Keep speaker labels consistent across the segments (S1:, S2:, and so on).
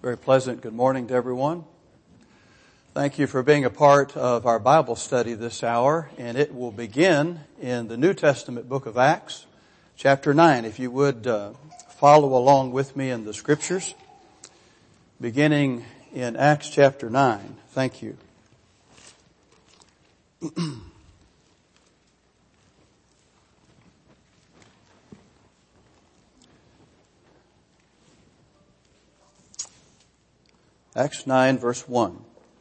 S1: Very pleasant good morning to everyone. Thank you for being a part of our Bible study this hour, and it will begin in the New Testament book of Acts, chapter 9. If you would follow along with me in the scriptures, beginning in Acts chapter 9. Thank you. Acts 9 verse 1.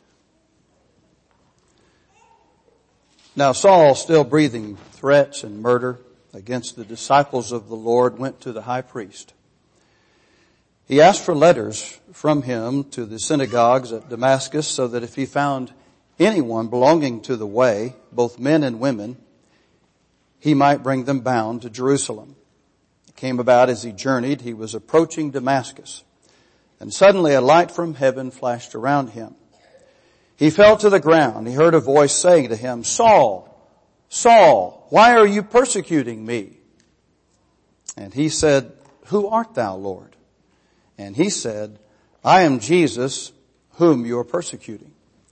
S1: Now Saul, still breathing threats and murder against the disciples of the Lord, went to the high priest. He asked for letters from him to the synagogues at Damascus, so that if he found anyone belonging to the way, both men and women, he might bring them bound to Jerusalem. It came about as he journeyed, he was approaching Damascus. And suddenly a light from heaven flashed around him. He fell to the ground. He heard a voice saying to him, "Saul, Saul, why are you persecuting me?" And he said, "Who art thou, Lord?" And he said, "I am Jesus, whom you are persecuting."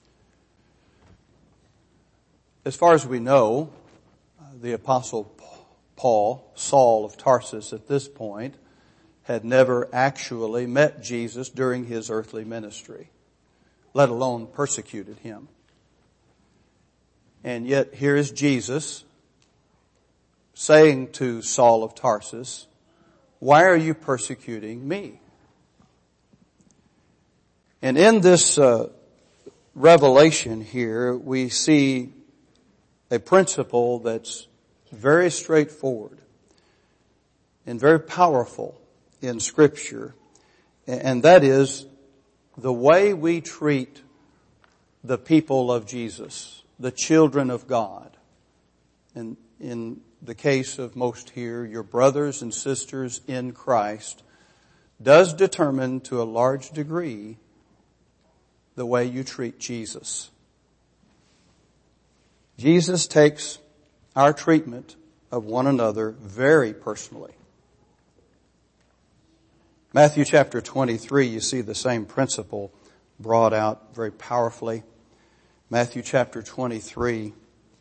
S1: As far as we know, the Apostle Paul, Saul of Tarsus at this point, had never actually met Jesus during his earthly ministry, let alone persecuted him. And yet here is Jesus saying to Saul of Tarsus, "Why are you persecuting me?" And in this revelation here, we see a principle that's very straightforward and very powerful in Scripture, and that is the way we treat the people of Jesus, the children of God. And in the case of most here, your brothers and sisters in Christ, does determine to a large degree the way you treat Jesus. Jesus takes our treatment of one another very personally. Matthew chapter 23, you see the same principle brought out very powerfully. Matthew chapter 23.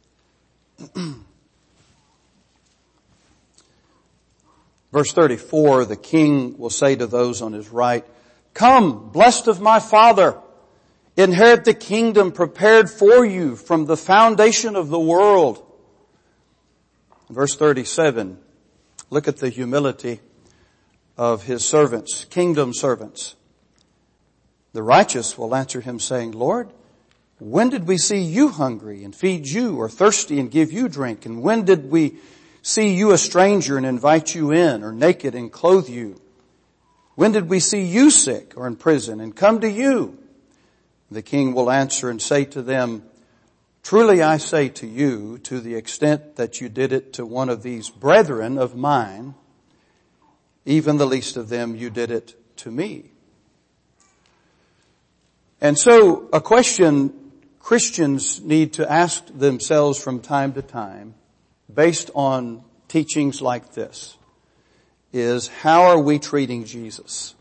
S1: Verse 34, the king will say to those on his right, "Come, blessed of my Father, inherit the kingdom prepared for you from the foundation of the world." Verse 37, look at the humility of his servants, kingdom servants. The righteous will answer him saying, "Lord, when did we see you hungry and feed you, or thirsty and give you drink? And when did we see you a stranger and invite you in, or naked and clothe you? When did we see you sick or in prison and come to you?" The king will answer and say to them, "Truly I say to you, to the extent that you did it to one of these brethren of mine, even the least of them, you did it to me." And so a question Christians need to ask themselves from time to time, based on teachings like this, is how are we treating Jesus?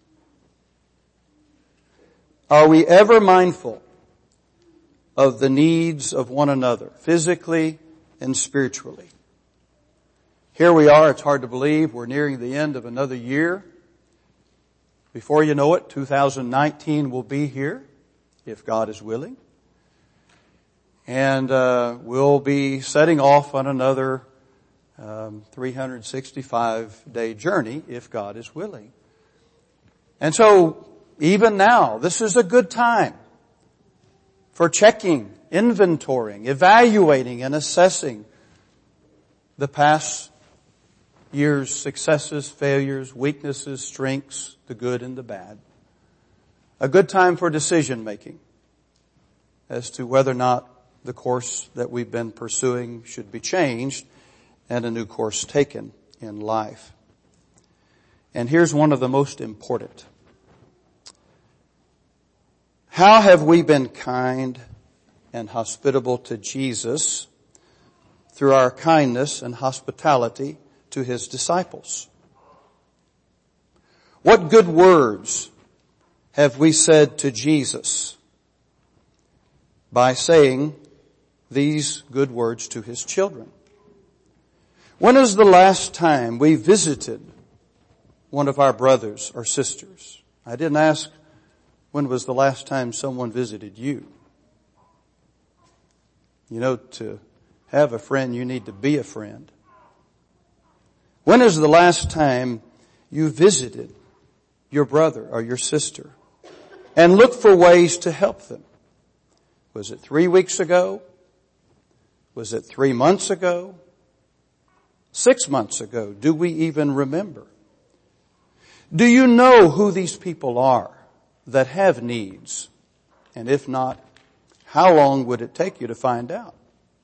S1: Are we ever mindful of the needs of one another, physically and spiritually? Here we are, it's hard to believe, we're nearing the end of another year. Before you know it, 2019 will be here, if God is willing. And we'll be setting off on another 365-day journey, if God is willing. And so, even now, this is a good time for checking, inventorying, evaluating, and assessing the past year's successes, failures, weaknesses, strengths, the good and the bad. A good time for decision making as to whether or not the course that we've been pursuing should be changed and a new course taken in life. And here's one of the most important. How have we been kind and hospitable to Jesus through our kindness and hospitality to his disciples? What good words have we said to Jesus by saying these good words to His children? When is the last time we visited one of our brothers or sisters? I didn't ask when was the last time someone visited you. You know, to have a friend, you need to be a friend. When is the last time you visited your brother or your sister and looked for ways to help them? Was it 3 weeks ago? Was it 3 months ago? 6 months ago? Do we even remember? Do you know who these people are that have needs? And if not, how long would it take you to find out?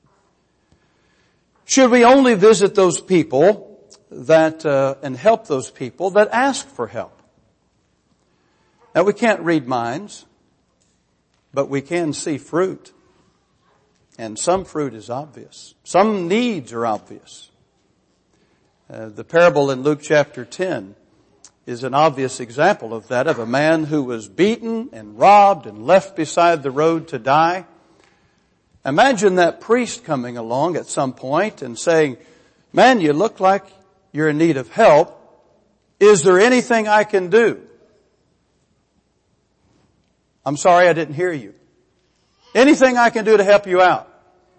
S1: Should we only visit those people that and help those people that ask for help? Now, we can't read minds, but we can see fruit. And some fruit is obvious. Some needs are obvious. The parable in Luke chapter 10 is an obvious example of that, of a man who was beaten and robbed and left beside the road to die. Imagine that priest coming along at some point and saying, "Man, you look like you're in need of help. Is there anything I can do?" "I'm sorry, I didn't hear you." "Anything I can do to help you out?"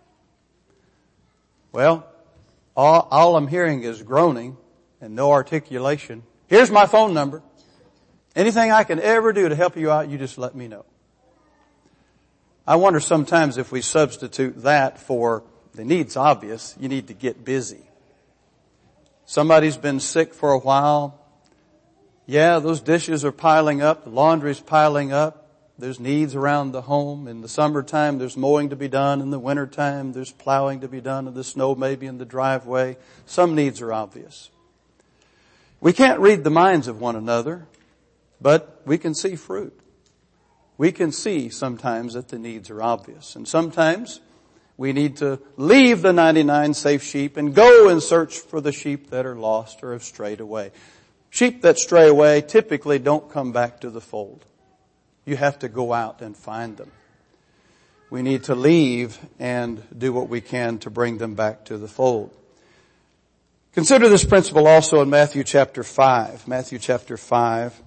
S1: Well, all I'm hearing is groaning and no articulation. "Here's my phone number. Anything I can ever do to help you out, you just let me know." I wonder sometimes if we substitute that for the need's obvious, you need to get busy. Somebody's been sick for a while. Yeah, those dishes are piling up, the laundry's piling up. There's needs around the home. In the summertime, there's mowing to be done. In the wintertime, there's plowing to be done. In the snow, maybe in the driveway. Some needs are obvious. We can't read the minds of one another, but we can see fruit. We can see sometimes that the needs are obvious. And sometimes we need to leave the 99 safe sheep and go and search for the sheep that are lost or have strayed away. Sheep that stray away typically don't come back to the fold. You have to go out and find them. We need to leave and do what we can to bring them back to the fold. Consider this principle also in Matthew chapter 5. Matthew chapter 5.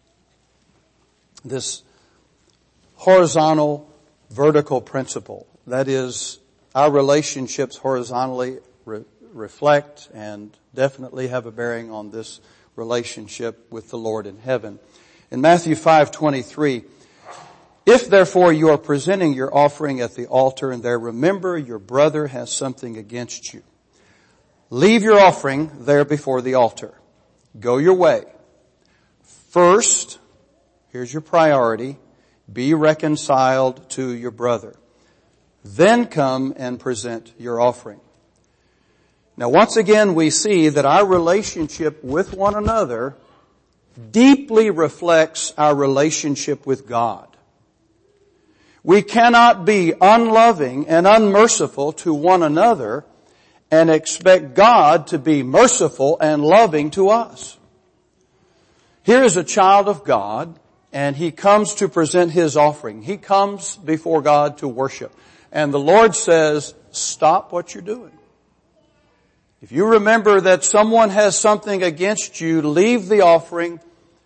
S1: This horizontal, vertical principle. That is, our relationships horizontally reflect and definitely have a bearing on this relationship with the Lord in heaven. In Matthew 5:23, "If therefore you are presenting your offering at the altar and there remember your brother has something against you, leave your offering there before the altar. Go your way. First," here's your priority, "be reconciled to your brother. Then come and present your offering." Now once again we see that our relationship with one another deeply reflects our relationship with God. We cannot be unloving and unmerciful to one another and expect God to be merciful and loving to us. Here is a child of God, and he comes to present his offering. He comes before God to worship. And the Lord says, stop what you're doing. If you remember that someone has something against you, leave the offering,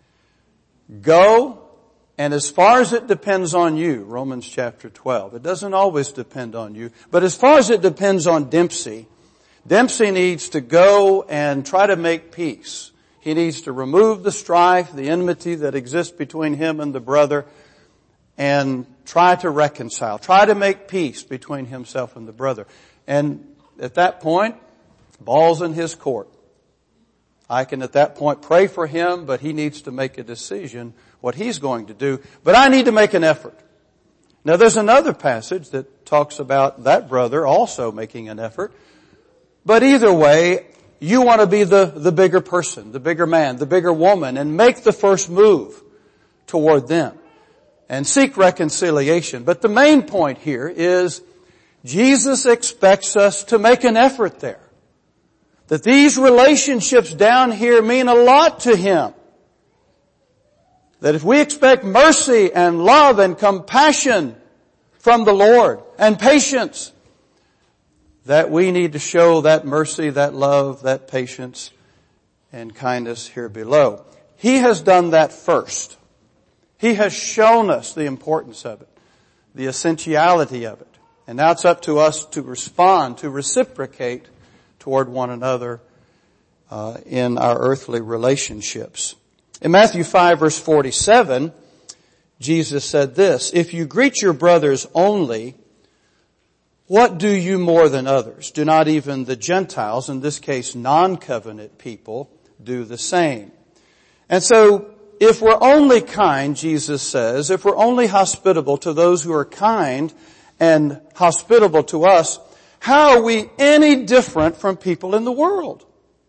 S1: go, and as far as it depends on you, Romans chapter 12, it doesn't always depend on you, but as far as it depends on Dempsey needs to go and try to make peace. He needs to remove the strife, the enmity that exists between him and the brother, and try to reconcile, try to make peace between himself and the brother. And at that point, ball's in his court. I can at that point pray for him, but he needs to make a decision what he's going to do. But I need to make an effort. Now there's another passage that talks about that brother also making an effort. But either way, you want to be the bigger person, the bigger man, the bigger woman, and make the first move toward them and seek reconciliation. But the main point here is Jesus expects us to make an effort there. That these relationships down here mean a lot to him. That if we expect mercy and love and compassion from the Lord and patience, that we need to show that mercy, that love, that patience and kindness here below. He has done that first. He has shown us the importance of it, the essentiality of it. And now it's up to us to respond, to reciprocate toward one another in our earthly relationships. In Matthew 5 verse 47, Jesus said this, "If you greet your brothers only, what do you more than others? Do not even the Gentiles, in this case non-covenant people, do the same?" And so, if we're only kind, Jesus says, if we're only hospitable to those who are kind and hospitable to us, how are we any different from people in the world?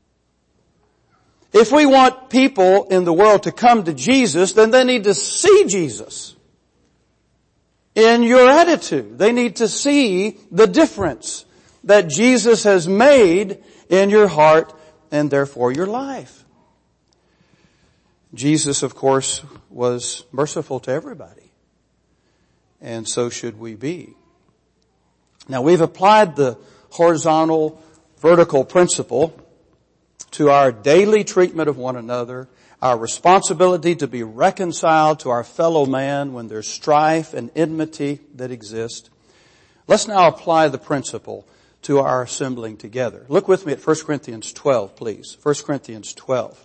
S1: If we want people in the world to come to Jesus, then they need to see Jesus in your attitude. They need to see the difference that Jesus has made in your heart and therefore your life. Jesus, of course, was merciful to everybody. And so should we be. Now, we've applied the horizontal, vertical principle to our daily treatment of one another, our responsibility to be reconciled to our fellow man when there's strife and enmity that exist. Let's now apply the principle to our assembling together. Look with me at 1 Corinthians 12, please. 1 Corinthians 12.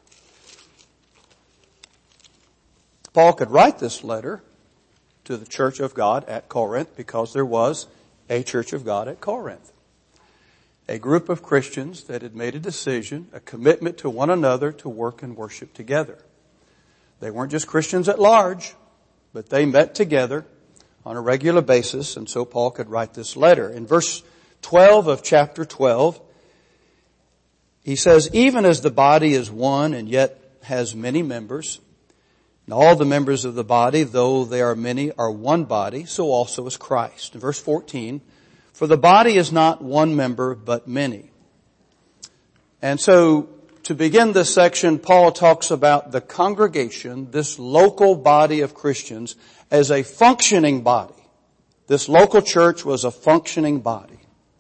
S1: Paul could write this letter to the church of God at Corinth because there was a church of God at Corinth. A group of Christians that had made a decision, a commitment to one another to work and worship together. They weren't just Christians at large, but they met together on a regular basis, and so Paul could write this letter. In verse 12 of chapter 12, he says, "Even as the body is one and yet has many members, and all the members of the body, though they are many, are one body, so also is Christ." In verse 14, "For the body is not one member, but many." And so, to begin this section, Paul talks about the congregation, this local body of Christians, as a functioning body. This local church was a functioning body.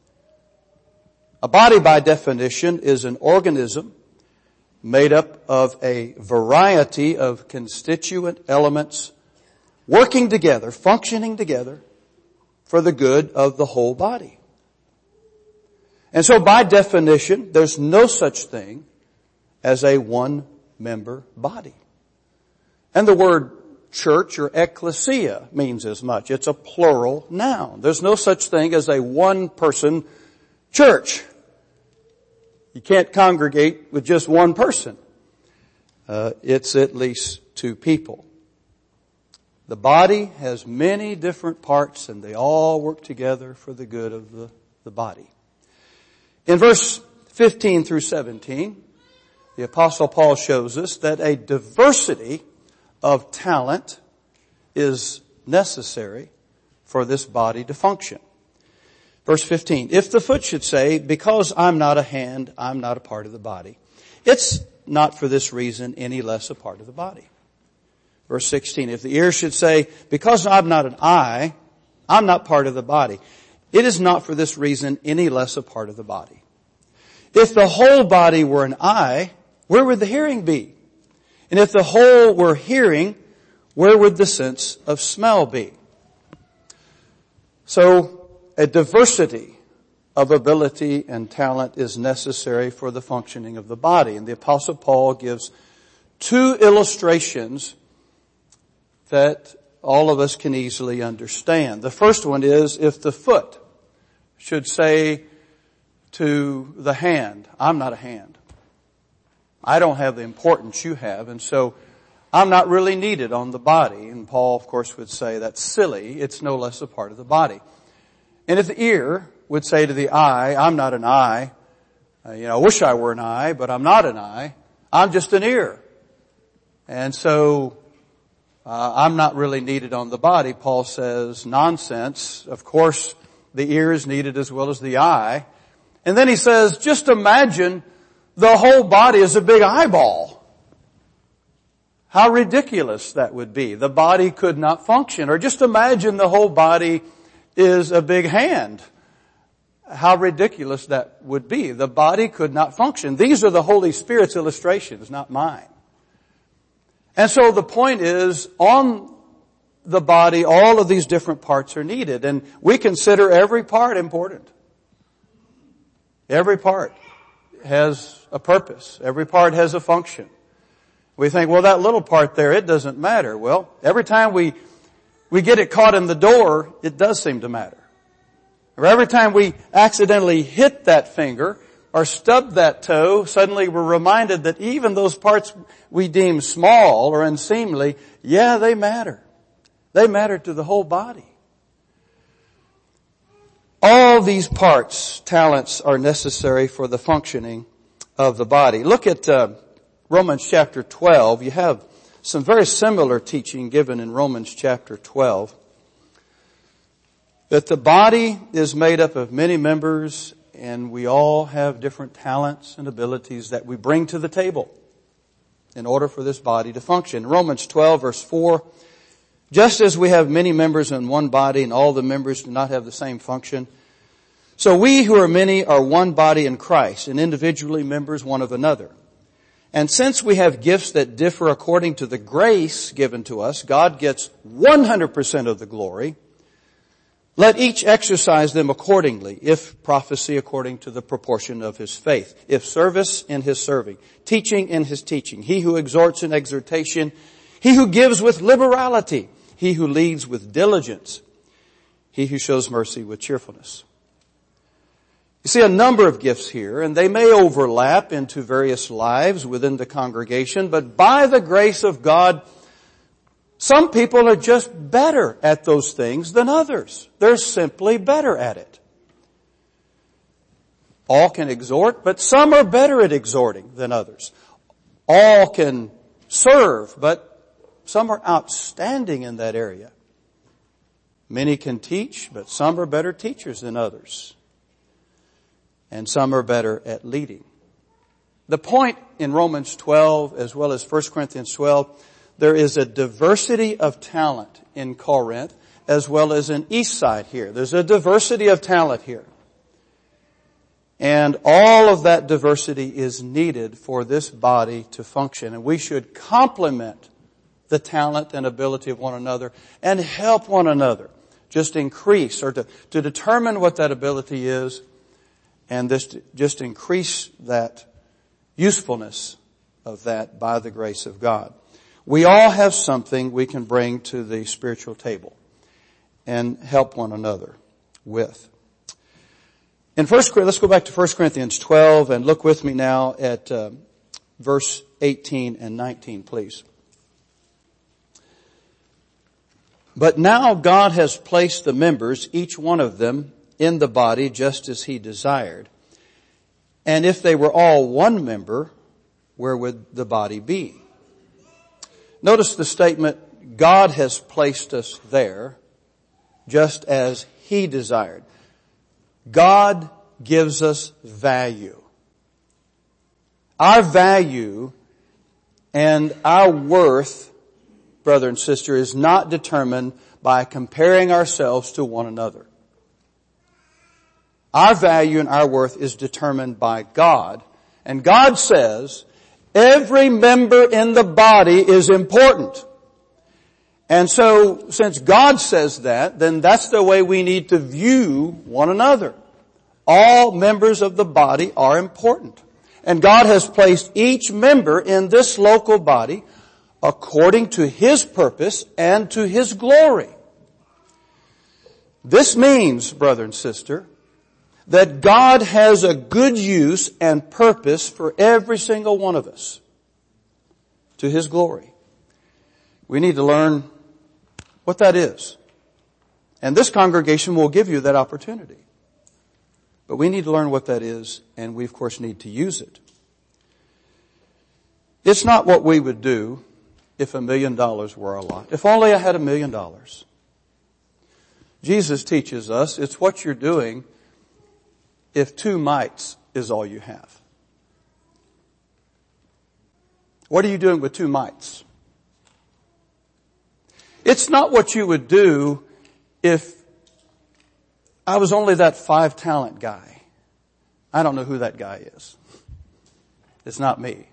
S1: A body, by definition, is an organism made up of a variety of constituent elements working together, functioning together for the good of the whole body. And so by definition, there's no such thing as a one-member body. And the word church or ecclesia means as much. It's a plural noun. There's no such thing as a one-person church. You can't congregate with just one person. It's at least two people. The body has many different parts and they all work together for the good of the body. In verse 15 through 17, the Apostle Paul shows us that a diversity of talent is necessary for this body to function. Verse 15, "If the foot should say, because I'm not a hand, I'm not a part of the body, it's not for this reason any less a part of the body." Verse 16, "If the ear should say, because I'm not an eye, I'm not part of the body, it is not for this reason any less a part of the body. If the whole body were an eye, where would the hearing be? And if the whole were hearing, where would the sense of smell be?" So, a diversity of ability and talent is necessary for the functioning of the body. And the Apostle Paul gives two illustrations that all of us can easily understand. The first one is, if the foot should say to the hand, "I'm not a hand. I don't have the importance you have, and so I'm not really needed on the body." And Paul, of course, would say, "That's silly. It's no less a part of the body." And if the ear would say to the eye, "I'm not an eye. I wish I were an eye, but I'm not an eye. I'm just an ear. And so I'm not really needed on the body." Paul says, nonsense. Of course, the ear is needed as well as the eye. And then he says, just imagine the whole body is a big eyeball. How ridiculous that would be. The body could not function. Or just imagine the whole body is a big hand. How ridiculous that would be. The body could not function. These are the Holy Spirit's illustrations, not mine. And so the point is, on the body, all of these different parts are needed. And we consider every part important. Every part has a purpose. Every part has a function. We think, well, that little part there, it doesn't matter. Well, every time we get it caught in the door, it does seem to matter. Or every time we accidentally hit that finger or stub that toe, suddenly we're reminded that even those parts we deem small or unseemly, yeah, they matter. They matter to the whole body. All these parts, talents, are necessary for the functioning of the body. Look at Romans chapter 12. You have some very similar teaching given in Romans chapter 12. That the body is made up of many members, and we all have different talents and abilities that we bring to the table in order for this body to function. Romans 12 verse 4, just as we have many members in one body and all the members do not have the same function, so we who are many are one body in Christ and individually members one of another. And since we have gifts that differ according to the grace given to us, God gets 100% of the glory. Let each exercise them accordingly, if prophecy according to the proportion of his faith, if service in his serving, teaching in his teaching, he who exhorts in exhortation, he who gives with liberality, he who leads with diligence, he who shows mercy with cheerfulness. You see a number of gifts here, and they may overlap into various lives within the congregation, but by the grace of God, some people are just better at those things than others. They're simply better at it. All can exhort, but some are better at exhorting than others. All can serve, but some are outstanding in that area. Many can teach, but some are better teachers than others. And some are better at leading. The point in Romans 12 as well as 1 Corinthians 12, there is a diversity of talent in Corinth as well as in East Side here. There's a diversity of talent here. And all of that diversity is needed for this body to function. And we should complement the talent and ability of one another and help one another. Just increase or to determine what that ability is and just increase that usefulness of that by the grace of God. We all have something we can bring to the spiritual table and help one another with. Let's go back to 1 Corinthians 12 and look with me now at verse 18 and 19, please. But now God has placed the members, each one of them, in the body just as he desired. And if they were all one member, where would the body be? Notice the statement, God has placed us there just as he desired. God gives us value. Our value and our worth, brother and sister, is not determined by comparing ourselves to one another. Our value and our worth is determined by God. And God says, every member in the body is important. And so, since God says that, then that's the way we need to view one another. All members of the body are important. And God has placed each member in this local body according to his purpose and to his glory. This means, brother and sister, that God has a good use and purpose for every single one of us to his glory. We need to learn what that is. And this congregation will give you that opportunity. But we need to learn what that is, and we of course need to use it. It's not what we would do if $1 million were a lot. If only I had $1 million. Jesus teaches us it's what you're doing if 2 mites is all you have. What are you doing with 2 mites? It's not what you would do if I was only that 5-talent guy. I don't know who that guy is. It's not me.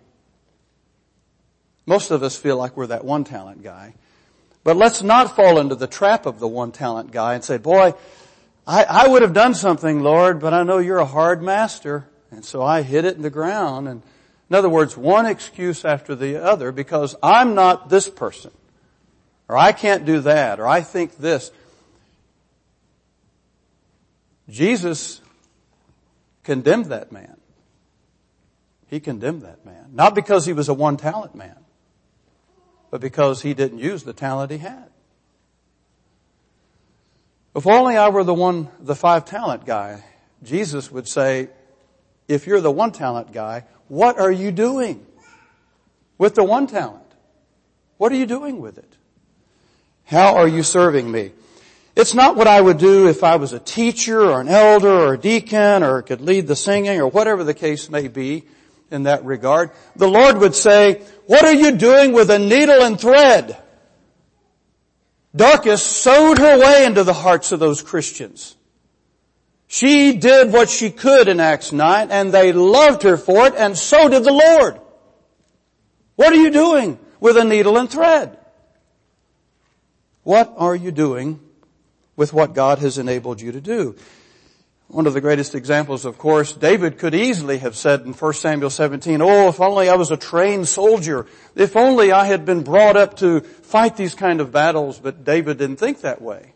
S1: Most of us feel like we're that 1-talent guy. But let's not fall into the trap of the 1-talent guy and say, boy, I would have done something, Lord, but I know you're a hard master. And so I hit it in the ground. And in other words, one excuse after the other because I'm not this person. Or I can't do that. Or I think this. Jesus condemned that man. He condemned that man. Not because he was a 1-talent man, but because he didn't use the talent he had. If only I were the 5-talent guy, Jesus would say, if you're the 1-talent guy, what are you doing with the 1 talent? What are you doing with it? How are you serving me? It's not what I would do if I was a teacher or an elder or a deacon or could lead the singing or whatever the case may be in that regard. The Lord would say, what are you doing with a needle and thread? Dorcas sewed her way into the hearts of those Christians. She did what she could in Acts 9, and they loved her for it, and so did the Lord. What are you doing with a needle and thread? What are you doing with what God has enabled you to do? One of the greatest examples, of course, David could easily have said in 1 Samuel 17, oh, if only I was a trained soldier. If only I had been brought up to fight these kind of battles. But David didn't think that way.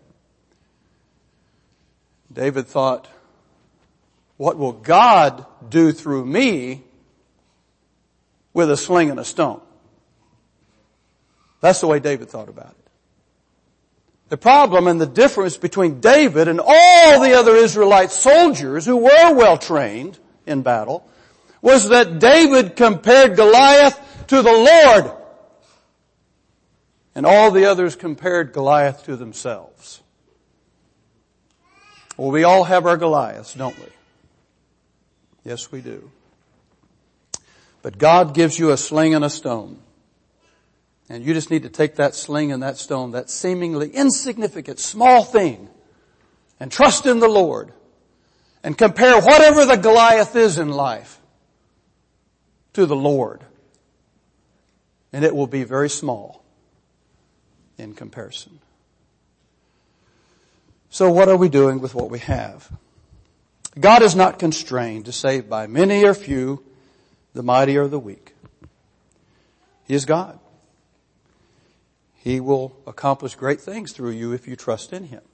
S1: David thought, what will God do through me with a sling and a stone? That's the way David thought about it. The problem and the difference between David and all the other Israelite soldiers who were well trained in battle was that David compared Goliath to the Lord, and all the others compared Goliath to themselves. Well, we all have our Goliaths, don't we? Yes, we do. But God gives you a sling and a stone. And you just need to take that sling and that stone, that seemingly insignificant, small thing, and trust in the Lord. And compare whatever the Goliath is in life to the Lord. And it will be very small in comparison. So what are we doing with what we have? God is not constrained to save by many or few, the mighty or the weak. He is God. He will accomplish great things through you if you trust in Him.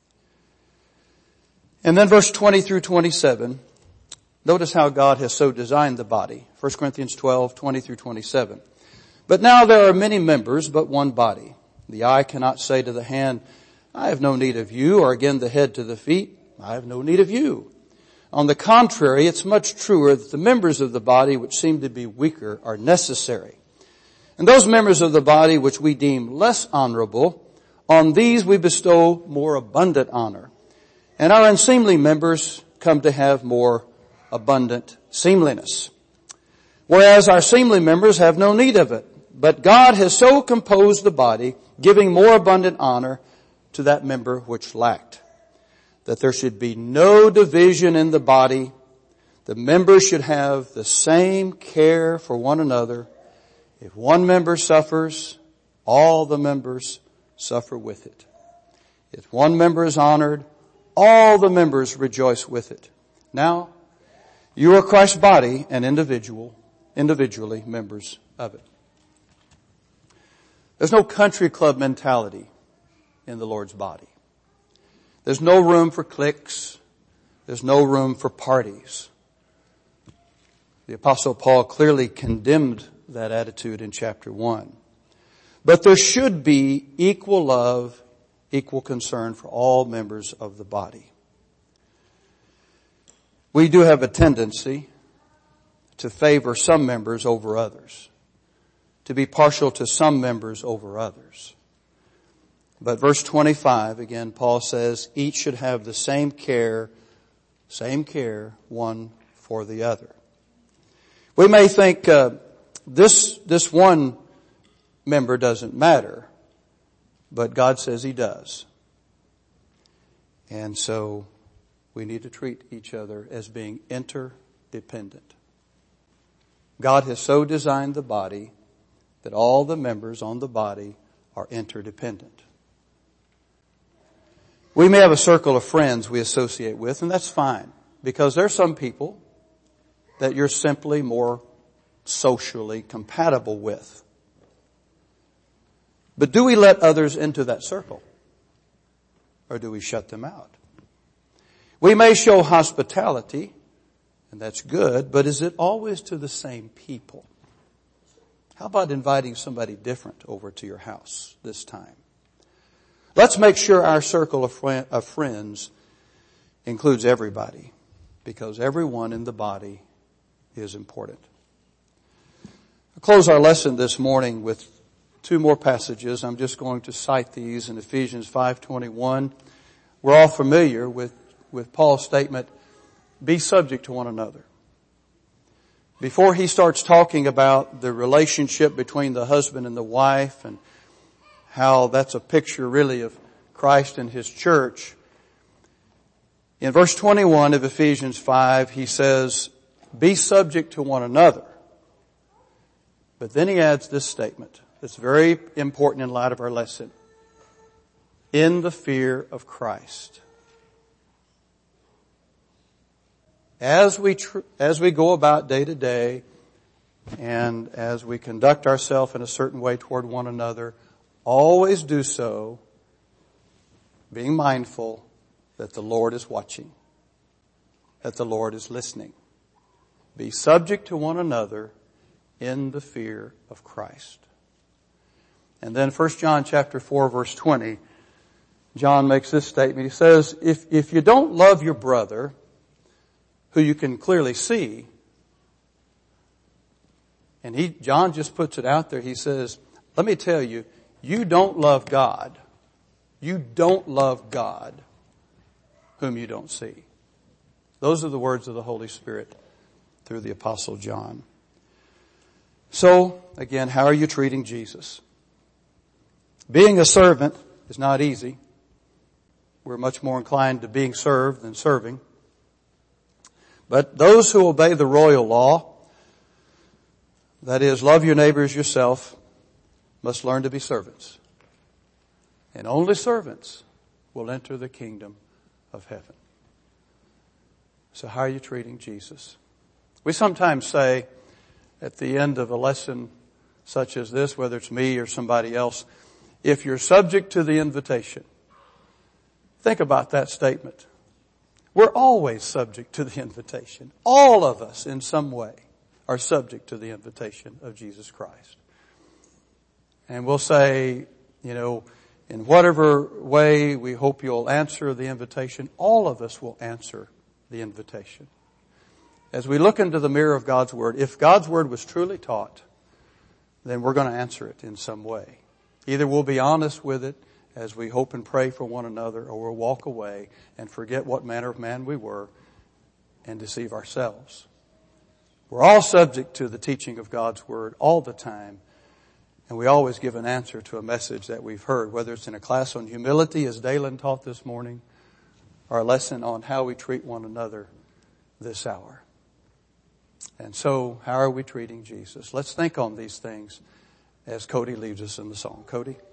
S1: And then verse 20 through 27, notice how God has so designed the body. 1 Corinthians 12, 20 through 27. But now there are many members, but one body. The eye cannot say to the hand, I have no need of you, or again the head to the feet, I have no need of you. On the contrary, it's much truer that the members of the body which seem to be weaker are necessary. And those members of the body which we deem less honorable, on these we bestow more abundant honor. And our unseemly members come to have more abundant seemliness. Whereas our seemly members have no need of it. But God has so composed the body, giving more abundant honor to that member which lacked, that there should be no division in the body. The members should have the same care for one another. If one member suffers, all the members suffer with it. If one member is honored, all the members rejoice with it. Now, you are Christ's body and individually members of it. There's no country club mentality in the Lord's body. There's no room for cliques. There's no room for parties. The Apostle Paul clearly condemned that attitude in chapter 1. But there should be equal love, equal concern for all members of the body. We do have a tendency to favor some members over others, to be partial to some members over others. But verse 25, again, Paul says, each should have the same care, one for the other. We may think, this one member doesn't matter. but God says He does. And so we need to treat each other as being interdependent. God has so designed the body that all the members on the body are interdependent. We may have a circle of friends we associate with, and that's fine, because there are some people that you're simply more socially compatible with. But do we let others into that circle? Or do we shut them out? We may show hospitality, and that's good, but is it always to the same people? How about inviting somebody different over to your house this time? Let's make sure our circle of friends includes everybody, because everyone in the body is important. I'll close our lesson this morning with two more passages. I'm just going to cite these in Ephesians 5:21. We're all familiar with Paul's statement, be subject to one another. Before he starts talking about the relationship between the husband and the wife and how that's a picture really of Christ and His church, in verse 21 of Ephesians 5, he says, be subject to one another. But then he adds this statement that's very important in light of our lesson. In the fear of Christ. As we go about day to day, and as we conduct ourselves in a certain way toward one another, always do so being mindful that the Lord is watching, that the Lord is listening. Be subject to one another in the fear of Christ. And then 1 John chapter 4 verse 20, John makes this statement. He says, if you don't love your brother, who you can clearly see, and John just puts it out there, he says, let me tell you, you don't love God. You don't love God whom you don't see. Those are the words of the Holy Spirit through the Apostle John. So, again, how are you treating Jesus? Being a servant is not easy. We're much more inclined to being served than serving. But those who obey the royal law, that is, love your neighbor as yourself, must learn to be servants. And only servants will enter the kingdom of heaven. So how are you treating Jesus? We sometimes say at the end of a lesson such as this, whether it's me or somebody else, if you're subject to the invitation, think about that statement. We're always subject to the invitation. All of us in some way are subject to the invitation of Jesus Christ. And we'll say, in whatever way we hope you'll answer the invitation, all of us will answer the invitation. As we look into the mirror of God's Word, if God's Word was truly taught, then we're going to answer it in some way. Either we'll be honest with it as we hope and pray for one another, or we'll walk away and forget what manner of man we were and deceive ourselves. We're all subject to the teaching of God's Word all the time, and we always give an answer to a message that we've heard, whether it's in a class on humility, as Dalen taught this morning, or a lesson on how we treat one another this hour. And so, how are we treating Jesus? Let's think on these things as Cody leads us in the song. Cody?